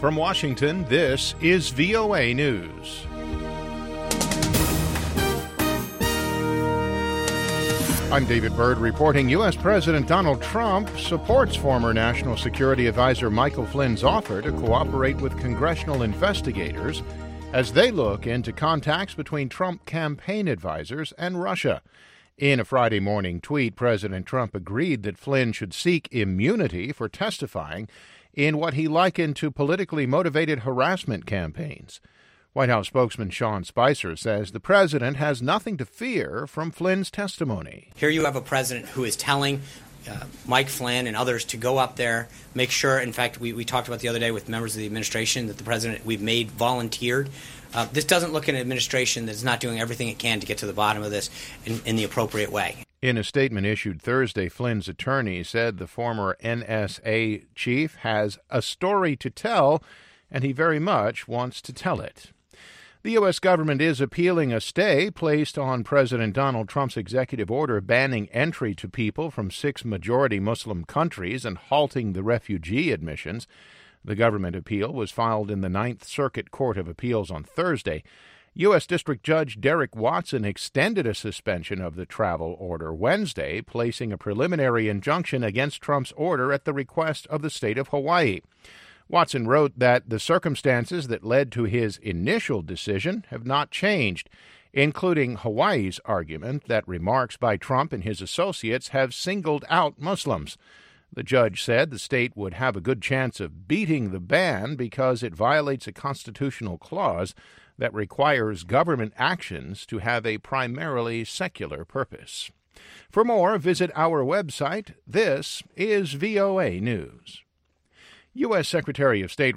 From Washington, this is VOA News. I'm David Byrd reporting U.S. President Donald Trump supports former National Security Advisor Michael Flynn's offer to cooperate with congressional investigators as they look into contacts between Trump campaign advisors and Russia. In a Friday morning tweet, President Trump agreed that Flynn should seek immunity for testifying in what he likened to politically motivated harassment campaigns. White House spokesman Sean Spicer says the president has nothing to fear from Flynn's testimony. Here you have a president who is telling Mike Flynn and others to go up there, make sure, in fact, we talked about the other day with members of the administration that the president we've made volunteered. This doesn't look at an administration that's not doing everything it can to get to the bottom of this in the appropriate way. In a statement issued Thursday, Flynn's attorney said the former NSA chief has a story to tell, and he very much wants to tell it. The U.S. government is appealing a stay placed on President Donald Trump's executive order banning entry to people from 6 majority Muslim countries and halting the refugee admissions. The government appeal was filed in the Ninth Circuit Court of Appeals on Thursday. U.S. District Judge Derek Watson extended a suspension of the travel order Wednesday, placing a preliminary injunction against Trump's order at the request of the state of Hawaii. Watson wrote that the circumstances that led to his initial decision have not changed, including Hawaii's argument that remarks by Trump and his associates have singled out Muslims. The judge said the state would have a good chance of beating the ban because it violates a constitutional clause that requires government actions to have a primarily secular purpose. For more, visit our website. This is VOA News. U.S. Secretary of State